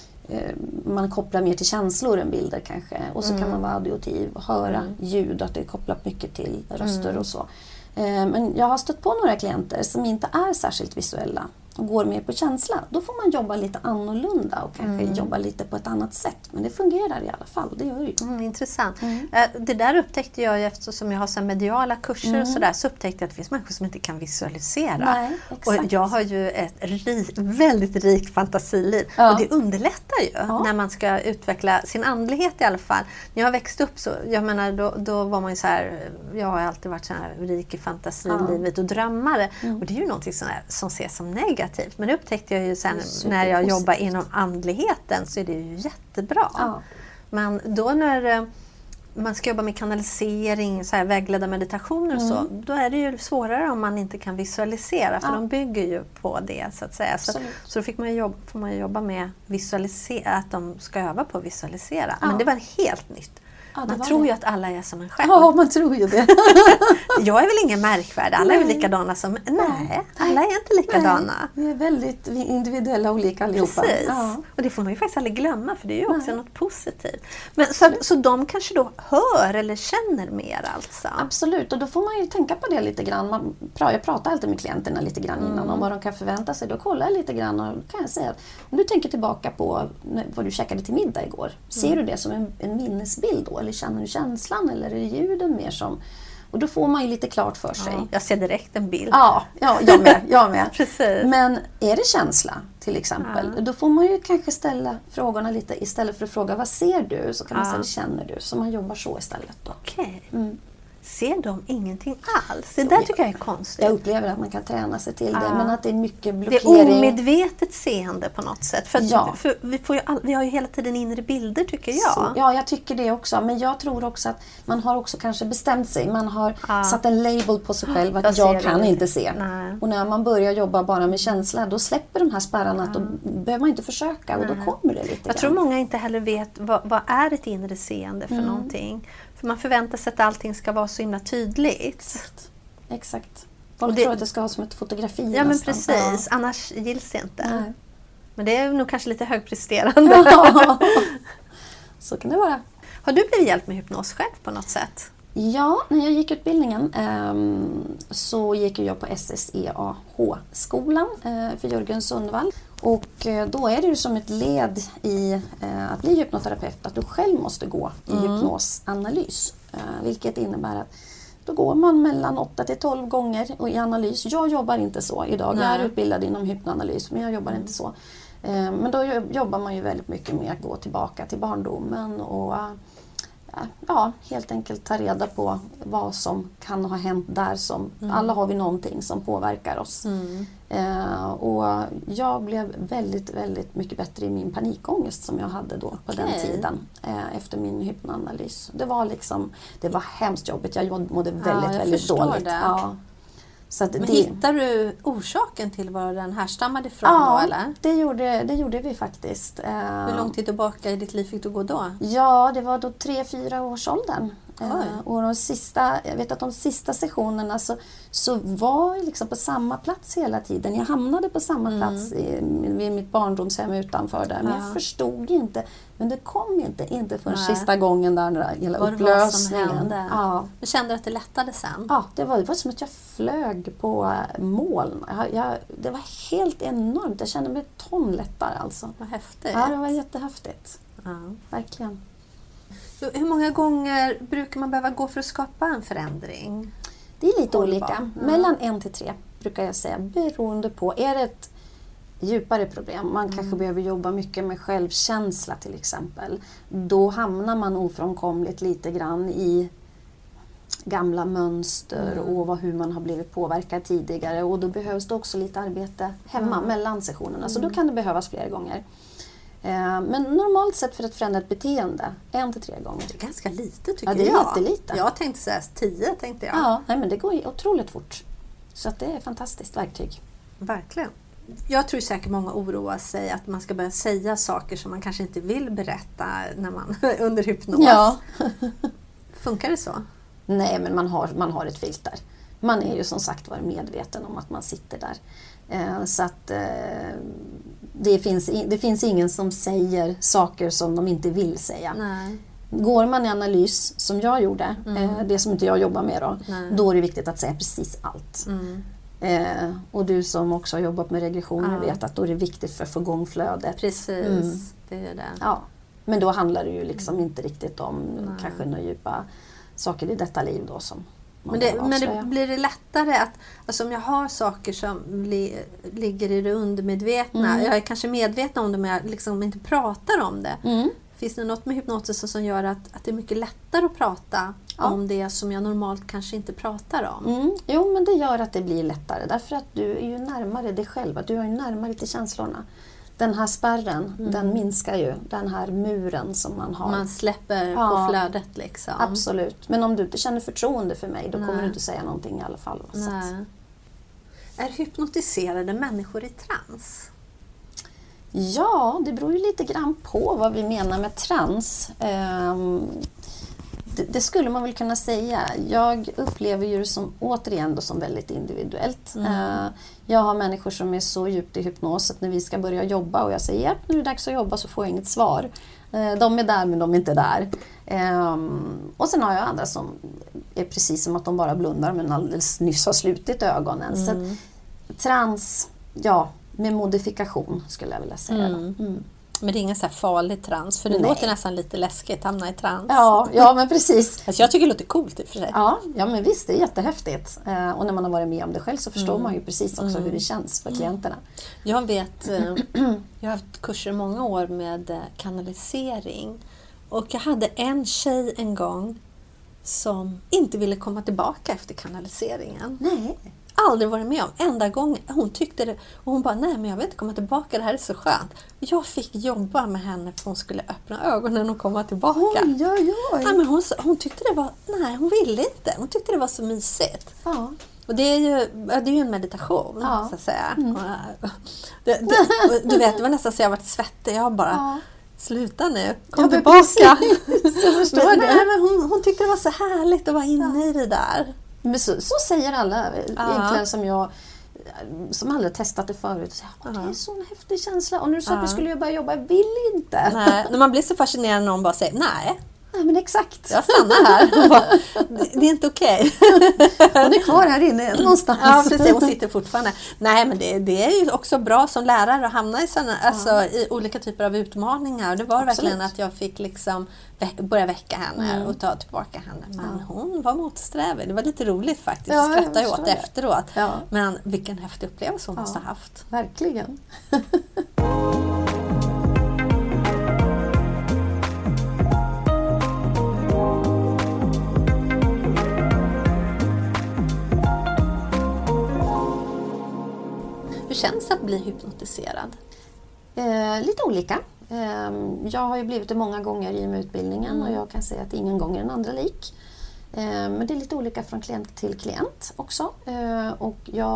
S7: man kopplar mer till känslor än bilder kanske. Och så kan man vara auditiv och höra ljud, att det är kopplat mycket till röster och så. Men jag har stött på några klienter som inte är särskilt visuella och går mer på känsla. Då får man jobba lite annorlunda och kanske jobba lite på ett annat sätt. Men det fungerar i alla fall, det gör det ju.
S8: Intressant. Det där upptäckte jag eftersom jag har så mediala kurser och sådär, så upptäckte jag att det finns människor som inte kan visualisera.
S7: Nej, exakt.
S8: Och jag har ju ett väldigt rikt fantasiliv. Och det underlättar ju när man ska utveckla sin andlighet i alla fall. När jag växte upp så, jag menar då var man ju så här, jag har alltid varit så här rik i fantasilivet och drömmare. Och det är ju någonting som ses som negativt. Men det upptäckte jag ju sen när jag jobbar inom andligheten, så är det ju jättebra. Men då när man ska jobba med kanalisering, så här vägledda meditationer och så, då är det ju svårare om man inte kan visualisera, för de bygger ju på det så att säga. Så då får man jobba med visualisera, att de ska öva på att visualisera. Men det var helt nytt. Man tror ju att alla är som en själv.
S7: Ja, man tror ju det.
S8: Jag är väl ingen märkvärd. Alla är väl likadana som... Nej, alla är inte likadana.
S7: Nej, vi är väldigt individuella och olika allihopa.
S8: Precis. Ja. Och det får man ju faktiskt aldrig glömma, för det är ju också något positivt. Men, så de kanske då hör eller känner mer alltså?
S7: Absolut, och då får man ju tänka på det lite grann. Jag pratar alltid med klienterna lite grann innan om vad de kan förvänta sig. Då kollar jag lite grann och kan jag säga att om du tänker tillbaka på vad du käkade till middag igår. Ser du det som en minnesbild då? Eller känner du känslan, eller är det ljuden mer som... Och då får man ju lite klart för sig.
S8: Jag ser direkt en bild.
S7: Ja, jag med.
S8: Precis.
S7: Men är det känsla till exempel, då får man ju kanske ställa frågorna lite, istället för att fråga vad ser du, så kan man säga känner du, så man jobbar så istället då.
S8: Okej. Ser de ingenting alls? Det där tycker jag är konstigt.
S7: Jag upplever att man kan träna sig till det, men att det är mycket blockering.
S8: Det är omedvetet seende på något sätt. För vi har ju hela tiden inre bilder, tycker jag.
S7: Ja, jag tycker det också. Men jag tror också att man har också kanske bestämt sig. Man har satt en label på sig själv att jag kan inte se. Nej. Och när man börjar jobba bara med känsla, då släpper de här spärrarna. Då behöver man inte försöka och då kommer det lite.
S8: Jag tror många inte heller vet vad är ett inre seende för någonting. För man förväntar sig att allting ska vara så himla tydligt.
S7: Exakt. Folk tror att det ska vara som ett fotografi.
S8: Ja, men precis. Annars gills det inte. Nej. Men det är nog kanske lite högpresterande.
S7: Ja. Så kan det vara.
S8: Har du blivit hjälpt med hypnos själv på något sätt?
S7: Ja, när jag gick utbildningen så gick jag på SSEAH-skolan för Jörgen Sundvall. Och då är det ju som ett led i att bli hypnoterapeut att du själv måste gå i hypnosanalys. Vilket innebär att Då går man mellan 8 till 12 gånger i analys. Jag jobbar inte så idag.
S8: Nej.
S7: Jag är utbildad inom hypnoanalys, men jag jobbar inte så. Men då jobbar man ju väldigt mycket med att gå tillbaka till barndomen och helt enkelt ta reda på vad som kan ha hänt där. Alla har vi någonting som påverkar oss. Och jag blev väldigt, väldigt mycket bättre i min panikångest som jag hade då på den tiden efter min hypnoanalys. Det var hemskt jobbigt. Jag mådde väldigt dåligt. Ja.
S8: Så att hittar du orsaken till var den härstammade ifrån då, eller?
S7: Det gjorde vi faktiskt.
S8: Hur lång tid tillbaka i ditt liv fick du gå då?
S7: Ja, det var då 3-4 årsåldern. Och jag vet att de sista sessionerna så var jag liksom på samma plats hela tiden. Jag hamnade på samma plats vid mitt barndomshem utanför där. Men jag förstod inte. Men det kom inte förrän sista gången där hela upplösningen.
S8: Du kände att det lättade sen?
S7: Ja, det var som att jag flög på moln. Det var helt enormt. Jag kände mig ton lättare alltså.
S8: Vad häftigt.
S7: Ja, det var jättehäftigt.
S8: Ja.
S7: Verkligen.
S8: Hur många gånger brukar man behöva gå för att skapa en förändring?
S7: Det är lite olika. Mellan 1 till 3 brukar jag säga. Beroende på. Är det ett djupare problem. Man kanske behöver jobba mycket med självkänsla till exempel. Då hamnar man ofrånkomligt lite grann i gamla mönster och hur man har blivit påverkad tidigare. Och då behövs det också lite arbete hemma mellan sessionerna. Så då kan det behövas fler gånger. Men normalt sett för att förändra ett beteende 1 till 3 gånger.
S8: Det är ganska lite tycker jag.
S7: Ja, det är jättelite.
S8: Jag tänkte säga 10 tänkte jag.
S7: Ja, men det går otroligt fort. Så att det är ett fantastiskt verktyg.
S8: Verkligen. Jag tror säkert många oroar sig att man ska börja säga saker som man kanske inte vill berätta när man under hypnos.
S7: Ja.
S8: Funkar det så?
S7: Nej, men man har ett filter. Man är ju som sagt var medveten om att man sitter där. Så att det finns ingen som säger saker som de inte vill säga.
S8: Nej.
S7: Går man i analys som jag gjorde, det som inte jag jobbar med då är det viktigt att säga precis allt. Och du som också har jobbat med regressioner vet att då är det viktigt för att få igång flödet.
S8: Precis, det är det.
S7: Ja. Men då handlar det ju liksom inte riktigt om kanske några djupa saker i detta liv då som
S8: men det blir det lättare att, alltså om jag har saker som ligger i det undermedvetna, jag är kanske medveten om det men jag liksom inte pratar om det. Finns det något med hypnosis som gör att det är mycket lättare att prata om det som jag normalt kanske inte pratar om?
S7: Jo, men det gör att det blir lättare därför att du är ju närmare dig själv, du är ju närmare till känslorna. Den här spärren, den minskar ju. Den här muren som man har.
S8: Man släpper på flödet liksom.
S7: Absolut. Men om du inte känner förtroende för mig, då kommer du inte säga någonting i alla fall.
S8: Är hypnotiserade människor i trans?
S7: Ja, det beror ju lite grann på vad vi menar med trans. Det skulle man väl kunna säga. Jag upplever ju det som, återigen då, som väldigt individuellt. Jag har människor som är så djupt i hypnos att när vi ska börja jobba och jag säger nu är det dags att jobba så får jag inget svar. De är där men de är inte där. Och sen har jag andra som är precis som att de bara blundar men alldeles nyss har slutit ögonen. Så att, trans, med modifikation skulle jag vilja säga.
S8: Men det är ingen så här farlig trans, för det låter nästan lite läskigt att hamna i trans.
S7: Ja, men precis.
S8: Alltså jag tycker det låter coolt i och för sig.
S7: Ja, men visst, det är jättehäftigt. Och när man har varit med om det själv så förstår man ju precis också hur det känns för klienterna.
S8: Jag vet, jag har haft kurser många år med kanalisering. Och jag hade en tjej en gång som inte ville komma tillbaka efter kanaliseringen.
S7: Nej.
S8: Aldrig varit med om. Enda gången hon tyckte det. Och hon bara, nej men jag vill inte komma tillbaka. Det här är så skönt. Jag fick jobba med henne för hon skulle öppna ögonen och komma tillbaka.
S7: Oj.
S8: Ja, men hon tyckte det var, nej hon ville inte. Hon tyckte det var så mysigt.
S7: Ja.
S8: Och det är ju en meditation så att säga. Du vet, det var nästan så jag var svettig. Jag bara, sluta nu. Kom tillbaka.
S7: Så förstår du.
S8: Nej, men hon tyckte det var så härligt att vara inne i det där.
S7: Men så säger alla egentligen som aldrig testat det förut. Det är en sån häftig känsla. Och nu så att du skulle börja jobba, jag vill inte.
S8: Nej, när man blir så fascinerad när någon bara säger nej.
S7: Nej, men exakt.
S8: Jag stannar här. Bara, det är inte okej.
S7: Hon är kvar här inne någonstans.
S8: Ja, precis. Hon sitter fortfarande. Nej, men det är ju också bra som lärare att hamna i såna, alltså, i olika typer av utmaningar. Det var verkligen att jag fick liksom börja väcka henne och ta tillbaka henne. Men hon var motsträvig. Det var lite roligt faktiskt. Jag skrattade ju åt det efteråt. Ja. Men vilken häftig upplevelse hon måste ha haft.
S7: Verkligen.
S8: Hur känns det att bli hypnotiserad?
S7: Lite olika. Jag har ju blivit det många gånger i med utbildningen och jag kan säga att ingen gång är den andra lik. Men det är lite olika från klient till klient också. Och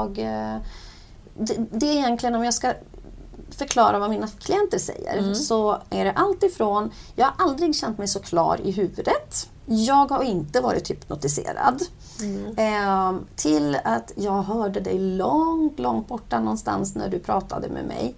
S7: det är egentligen, om jag ska förklara vad mina klienter säger, så är det allt ifrån, jag har aldrig känt mig så klar i huvudet. Jag har inte varit hypnotiserad. Till att jag hörde dig långt borta någonstans när du pratade med mig.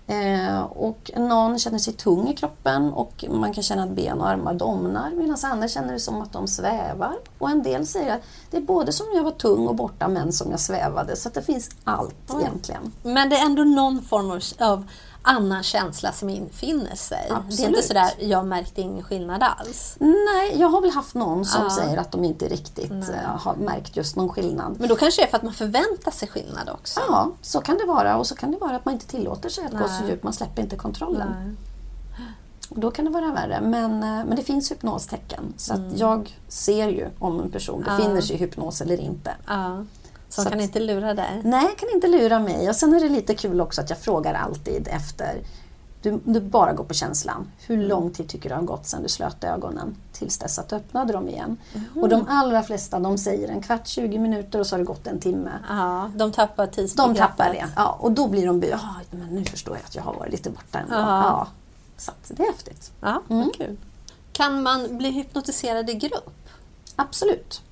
S7: Och någon känner sig tung i kroppen och man kan känna att ben och armar domnar, medan andra känner det som att de svävar. Och en del säger att det är både som jag var tung och borta men som jag svävade, så att det finns allt egentligen.
S8: Men det är ändå någon form av annan känsla som infinner sig.
S7: Absolut.
S8: Det är inte sådär, jag märkte ingen skillnad alls.
S7: Nej, jag har väl haft någon som säger att de inte riktigt har märkt just någon skillnad.
S8: Men då kanske det är för att man förväntar sig skillnad också.
S7: Ja, så kan det vara. Och så kan det vara att man inte tillåter sig att gå så djupt. Man släpper inte kontrollen. Och då kan det vara värre. Men det finns hypnostecken. Så att jag ser ju om en person befinner sig i hypnos eller inte.
S8: Så kan inte lura dig?
S7: Nej, kan inte lura mig. Och sen är det lite kul också att jag frågar alltid efter. Du bara går på känslan. Hur lång tid tycker du har gått sedan du slöt ögonen tills dess att du öppnade dem igen? Och de allra flesta, de säger en kvart, 20 minuter och så har det gått en timme.
S8: Ja, de tappar
S7: tidsbegreppet. De tappar det. Ja, och då blir de men nu förstår jag att jag har varit lite borta ändå. Ja, så att det är häftigt.
S8: Ja, vad kul. Kan man bli hypnotiserad i grupp?
S7: Absolut.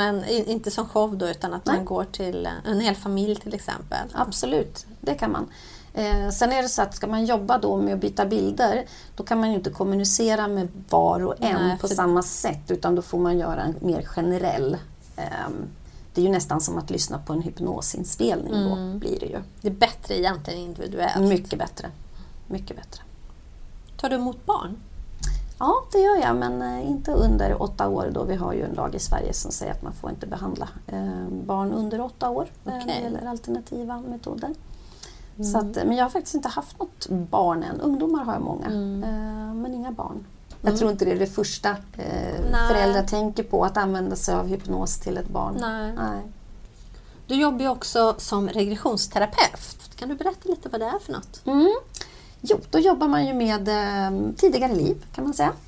S8: Inte som show då, utan att man går till en hel familj till exempel.
S7: Absolut, det kan man. Sen är det så att ska man jobba då med att byta bilder, då kan man ju inte kommunicera med var och en på samma sätt, utan då får man göra en mer generell. Det är ju nästan som att lyssna på en hypnosinspelning då blir det ju.
S8: Det är bättre egentligen individuellt.
S7: Mycket bättre. Mycket bättre.
S8: Tar du emot barn?
S7: Ja, det gör jag, men inte under 8 år då. Vi har ju en lag i Sverige som säger att man får inte behandla barn under 8 år när det gäller alternativa metoder. Så att, men jag har faktiskt inte haft något barn än. Ungdomar har jag många, men inga barn. Jag tror inte det är det första föräldrar tänker på, att använda sig av hypnos till ett barn. Nej.
S8: Du jobbar ju också som regressionsterapeut. Kan du berätta lite vad det är för något?
S7: Jo, då jobbar man ju med tidigare liv, kan man säga.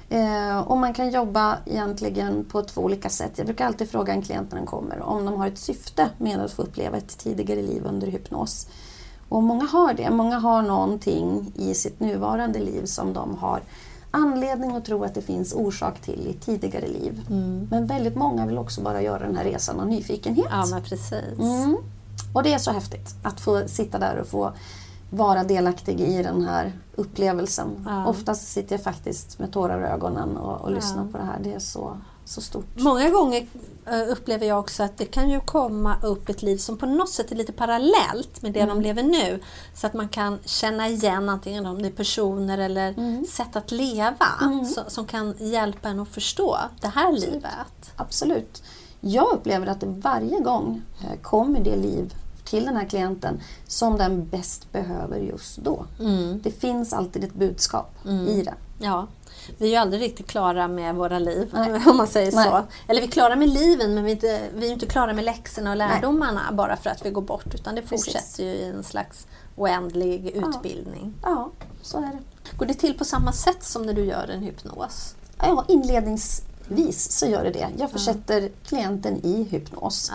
S7: Och man kan jobba egentligen på 2 olika sätt. Jag brukar alltid fråga en klient när den kommer om de har ett syfte med att få uppleva ett tidigare liv under hypnos. Och många har det. Många har någonting i sitt nuvarande liv som de har anledning att tro att det finns orsak till i tidigare liv. Men väldigt många vill också bara göra den här resan av nyfikenhet.
S8: Ja, men precis.
S7: Och det är så häftigt att få sitta där och få vara delaktig i den här upplevelsen. Oftast sitter jag faktiskt med tårar i ögonen och lyssnar på det här. Det är så stort.
S8: Många gånger upplever jag också att det kan ju komma upp ett liv som på något sätt är lite parallellt med det de lever nu. Så att man kan känna igen antingen om det är personer eller sätt att leva som kan hjälpa en att förstå det här livet.
S7: Absolut. Jag upplever att det varje gång kommer det liv till den här klienten som den bäst behöver just då. Det finns alltid ett budskap i det.
S8: Ja, vi är ju aldrig riktigt klara med våra liv, om man säger så. Eller vi är klara med liven, men vi är inte klara med läxorna och lärdomarna bara för att vi går bort. Utan det fortsätter ju i en slags oändlig utbildning.
S7: Ja, så är det.
S8: Går det till på samma sätt som när du gör en hypnos?
S7: Ja, inledningsvis så gör det. Jag försätter klienten i hypnos.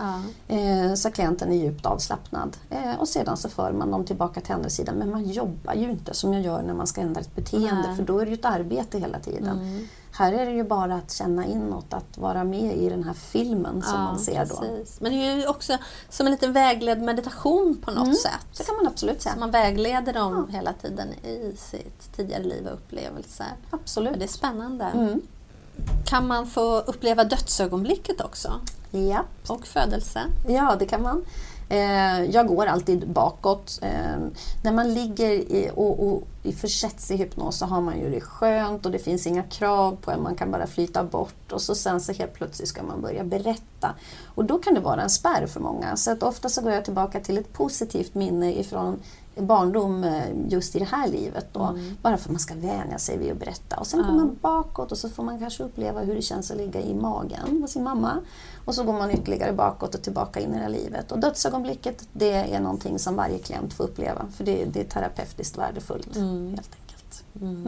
S7: Så klienten är djupt avslappnad. Och sedan så för man dem tillbaka till andra sidan. Men man jobbar ju inte som jag gör när man ska ändra ett beteende. För då är det ju ett arbete hela tiden. Här är det ju bara att känna inåt, att vara med i den här filmen som man ser då.
S8: Precis. Men det är ju också som en liten vägledd meditation på något sätt.
S7: Det kan man absolut säga.
S8: Så man vägleder dem hela tiden i sitt tidigare liv och upplevelser.
S7: Absolut.
S8: Och det är spännande. Kan man få uppleva dödsögonblicket också?
S7: Ja.
S8: Och födelse?
S7: Ja, det kan man. Jag går alltid bakåt. När man ligger och försätts i hypnos så har man ju det skönt och det finns inga krav på en, man kan bara flyta bort och sen så helt plötsligt ska man börja berätta. Och då kan det vara en spärr för många. Så att ofta så går jag tillbaka till ett positivt minne ifrån barndom just i det här livet då. Bara för att man ska vänja sig vid att berätta. Och sen går man bakåt och så får man kanske uppleva hur det känns att ligga i magen med sin mamma. Och så går man ytterligare bakåt och tillbaka in i det här livet. Och dödsögonblicket, det är någonting som varje klient får uppleva. För det är terapeutiskt värdefullt helt enkelt.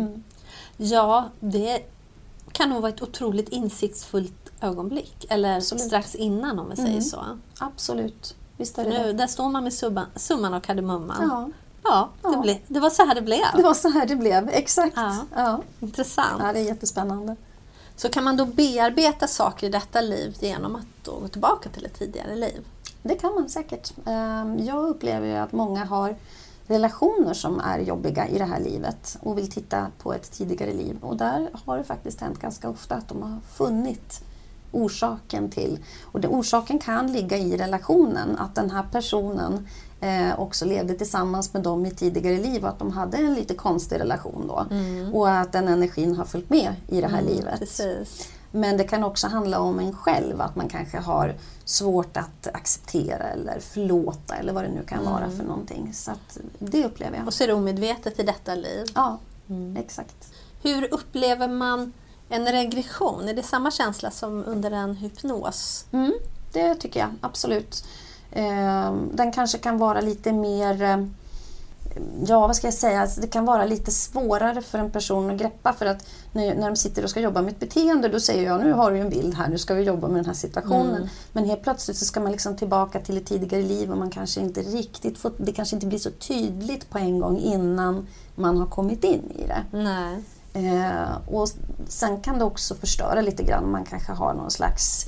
S8: Ja, det kan nog vara ett otroligt insiktsfullt ögonblick. Eller strax innan om vi säger så.
S7: Absolut. Visst är
S8: det.
S7: Nu,
S8: där står man med summan och kardemumman.
S7: Ja,
S8: det var så här det blev.
S7: Det var så här det blev, exakt.
S8: Ja. Intressant.
S7: Ja, det är jättespännande.
S8: Så kan man då bearbeta saker i detta liv genom att då gå tillbaka till ett tidigare liv?
S7: Det kan man säkert. Jag upplever ju att många har relationer som är jobbiga i det här livet och vill titta på ett tidigare liv. Och där har det faktiskt hänt ganska ofta att de har funnit orsaken till. Och orsaken kan ligga i relationen, att den här personen också levde tillsammans med dem i tidigare liv och att de hade en lite konstig relation då. Och att den energin har följt med i det här livet.
S8: Precis.
S7: Men det kan också handla om en själv, att man kanske har svårt att acceptera eller förlåta eller vad det nu kan vara för någonting. Så att det upplever jag.
S8: Och så är det omedvetet i detta liv.
S7: Ja, exakt.
S8: Hur upplever man en regression? Är det samma känsla som under en hypnos?
S7: Det tycker jag, absolut. Den kanske kan vara lite mer, vad ska jag säga, det kan vara lite svårare för en person att greppa, för att när de sitter och ska jobba med ett beteende, då säger jag, nu har du en bild här, nu ska vi jobba med den här situationen. Men helt plötsligt så ska man liksom tillbaka till ett tidigare liv och man kanske inte riktigt får, det kanske inte blir så tydligt på en gång innan man har kommit in i det.
S8: Nej.
S7: Och sen kan det också förstöra lite grann, man kanske har någon slags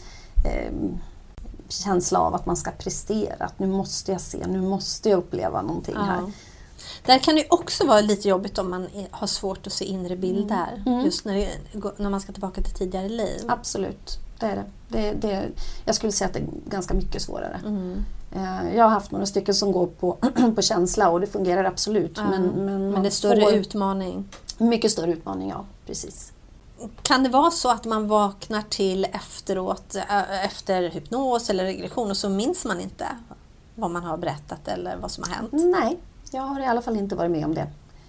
S7: känsla av att man ska prestera, att nu måste jag se, nu måste jag uppleva någonting här.
S8: Där kan det också vara lite jobbigt om man har svårt att se inre bilder, just när man ska tillbaka till tidigare liv.
S7: Absolut, det är det. Jag skulle säga att det är ganska mycket svårare. Jag har haft några stycken som går på känsla och det fungerar absolut. Men
S8: det är större utmaning.
S7: Mycket större utmaning, ja, precis.
S8: Kan det vara så att man vaknar till efteråt, efter hypnos eller regression, och så minns man inte vad man har berättat eller vad som har hänt?
S7: Nej, jag har i alla fall inte varit med om det.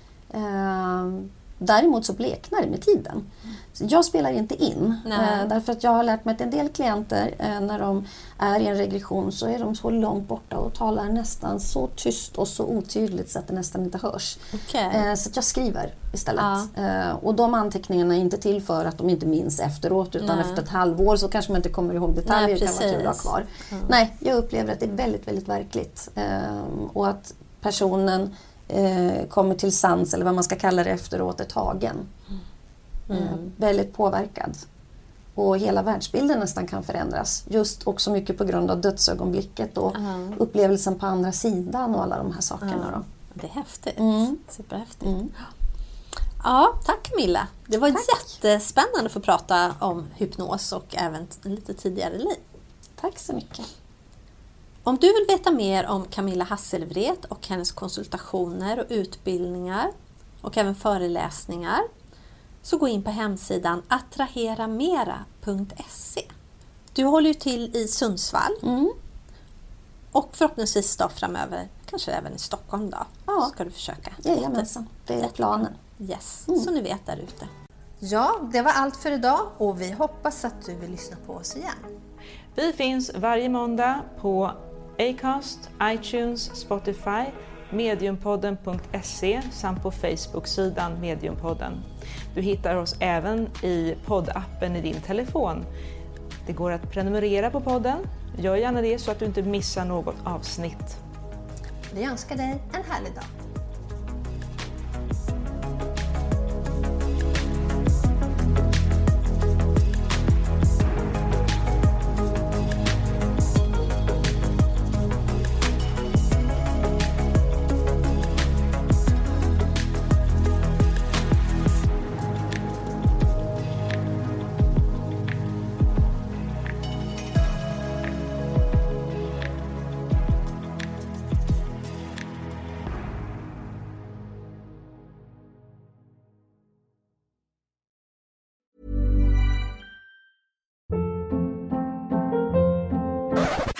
S7: Däremot så bleknar det med tiden. Så jag spelar inte in. Därför att jag har lärt mig att en del klienter, när de är i en regression, så är de så långt borta och talar nästan så tyst och så otydligt så att det nästan inte hörs. Så att jag skriver istället. Och de anteckningarna är inte till för att de inte minns efteråt, utan efter ett halvår så kanske man inte kommer ihåg detaljer. Det kan vara 3 dagar kvar. Nej, jag upplever att det är väldigt, väldigt verkligt. Och att personen kommer till sans, eller vad man ska kalla det, efteråt, är tagen. Väldigt påverkad. Och hela världsbilden nästan kan förändras. Just också mycket på grund av dödsögonblicket och upplevelsen på andra sidan och alla de här sakerna. Då.
S8: Det är häftigt. Superhäftigt. Ja, tack Camilla. Det var jättespännande att få prata om hypnos och även lite tidigare liv.
S7: Tack så mycket.
S8: Om du vill veta mer om Camilla Hasselvret och hennes konsultationer och utbildningar och även föreläsningar, så gå in på hemsidan attraheramera.se. Du håller ju till i Sundsvall och förhoppningsvis då framöver kanske även i Stockholm då.
S7: Ja.
S8: Ska du försöka.
S7: Jajamensan, det är planen.
S8: Yes, så ni vet där ute. Ja, det var allt för idag och vi hoppas att du vill lyssna på oss igen.
S2: Vi finns varje måndag på Acast, iTunes, Spotify, mediumpodden.se samt på Facebook-sidan Mediumpodden. Du hittar oss även i poddappen i din telefon. Det går att prenumerera på podden. Gör gärna det så att du inte missar något avsnitt.
S8: Vi önskar dig en härlig dag.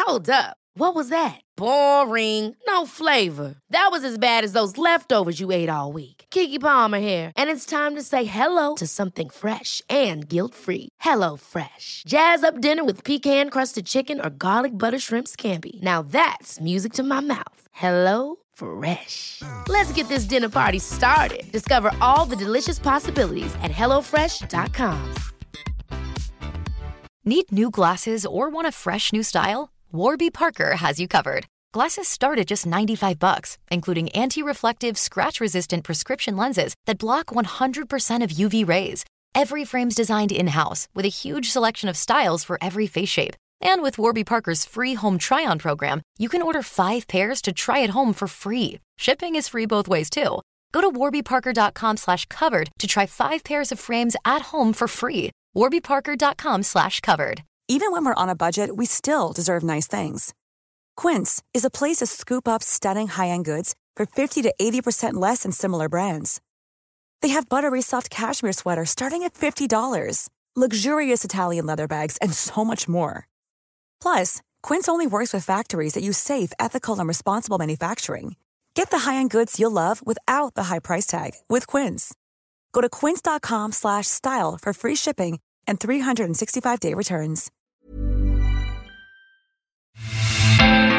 S5: Hold up. What was that? Boring. No flavor. That was as bad as those leftovers you ate all week. Keke Palmer here, and it's time to say hello to something fresh and guilt-free. Hello Fresh. Jazz up dinner with pecan-crusted chicken or garlic butter shrimp scampi. Now that's music to my mouth. Hello Fresh. Let's get this dinner party started. Discover all the delicious possibilities at hellofresh.com.
S11: Need new glasses or want a fresh new style? Warby Parker has you covered. Glasses start at just $95, including anti-reflective, scratch-resistant prescription lenses that block 100% of UV rays. Every frame's designed in-house with a huge selection of styles for every face shape. And with Warby Parker's free home try-on program, you can order 5 pairs to try at home for free. Shipping is free both ways, too. Go to warbyparker.com/covered to try 5 pairs of frames at home for free. warbyparker.com/covered.
S12: Even when we're on a budget, we still deserve nice things. Quince is a place to scoop up stunning high-end goods for 50 to 80% less than similar brands. They have buttery soft cashmere sweaters starting at $50, luxurious Italian leather bags, and so much more. Plus, Quince only works with factories that use safe, ethical, and responsible manufacturing. Get the high-end goods you'll love without the high price tag with Quince. Go to quince.com/style for free shipping and 365-day returns.